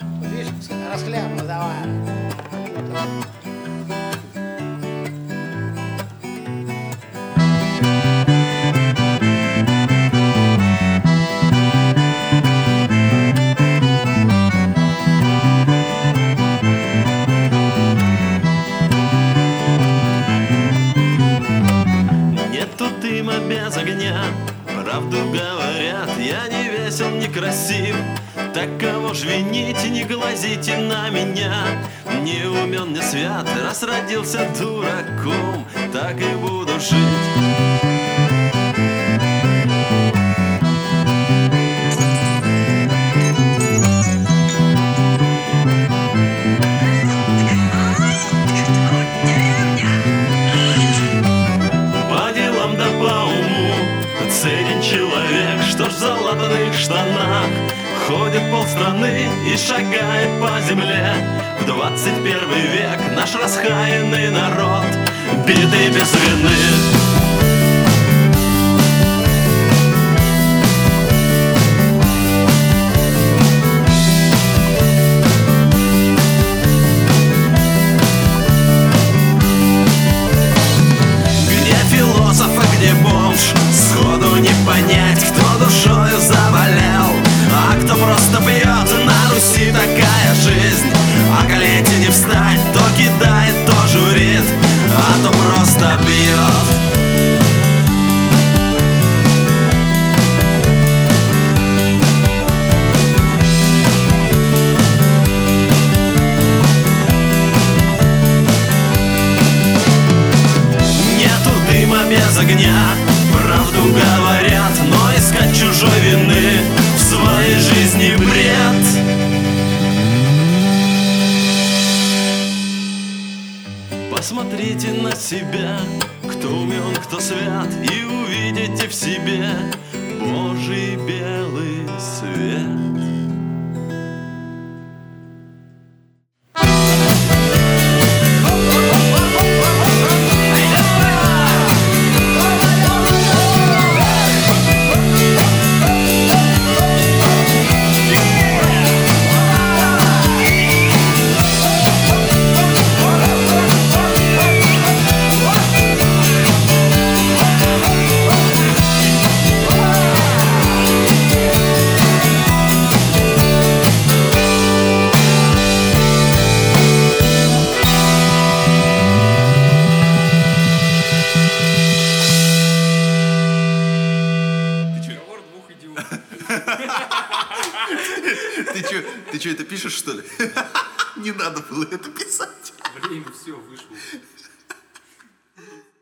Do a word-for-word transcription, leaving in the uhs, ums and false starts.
Вот видишь, расхлябано, давай. Нету дыма без огня, правду говорят, я не весел, не красив. Так кого ж винить, не глазите на меня. Не умен, не свят, раз родился дураком, так и буду жить. Ценен человек, что ж в залатанных штанах ходит полстраны и шагает по земле. В двадцать первый век наш расхаянный народ, битый без вины. Не понять, кто душою заболел, а кто просто пьет. На Руси такая жизнь, а колете не встать, то кидает, то журит, а то просто бьет. Нету дыма без огня, правду говорят, но искать чужой вины в своей жизни бред. Посмотрите на себя, кто умен, кто свят, и увидите в себе Божий белый свет. Ты что, ты что, это пишешь, что ли? Не надо было это писать. Время все вышло.